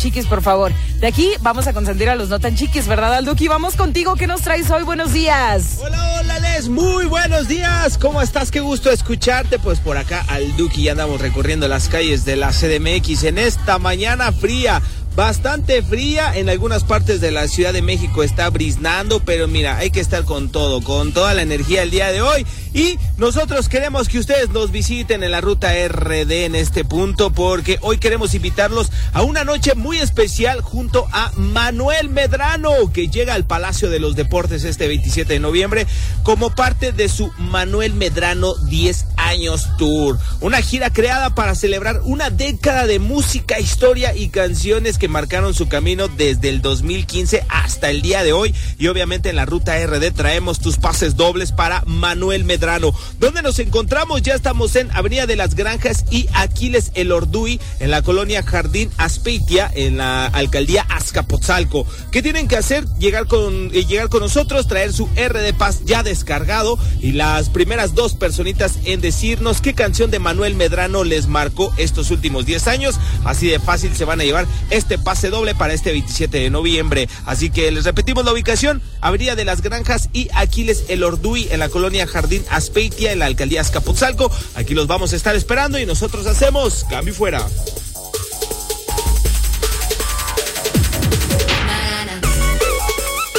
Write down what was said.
chiquis, por favor. De aquí vamos a consentir a los no tan chiquis, ¿verdad, Alduki? Vamos contigo, ¿qué nos traes hoy? Buenos días. Hola, Les, muy buenos días. ¿Cómo estás? Qué gusto escucharte. Pues por acá, Alduki, ya andamos recorriendo las calles de la CDMX en esta mañana fría. Bastante fría, en algunas partes de la Ciudad de México está briznando, pero mira, hay que estar con todo, con toda la energía el día de hoy. Y nosotros queremos que ustedes nos visiten en la ruta RD en este punto, porque hoy queremos invitarlos a una noche muy especial junto a Manuel Medrano, que llega al Palacio de los Deportes este 27 de noviembre como parte de su Manuel Medrano 10 años Tour. Una gira creada para celebrar una década de música, historia y canciones que marcaron su camino desde el 2015 hasta el día de hoy. Y obviamente en la ruta RD traemos tus pases dobles para Manuel Medrano. ¿Dónde nos encontramos? Ya estamos en Avenida de las Granjas y Aquiles Elorduy, en la colonia Jardín Azpeitia, en la alcaldía Azcapotzalco. ¿Qué tienen que hacer? Llegar con nosotros, traer su RD Pass ya descargado, y las primeras 2 personitas en decirnos qué canción de Manuel Medrano les marcó estos últimos 10 años. Así de fácil se van a llevar este pase doble para este 27 de noviembre. Así que les repetimos la ubicación: Avenida de las Granjas y Aquiles Elorduy, en la colonia Jardín Azpeitia, en la alcaldía Azcapotzalco. Aquí los vamos a estar esperando y nosotros hacemos cambio fuera.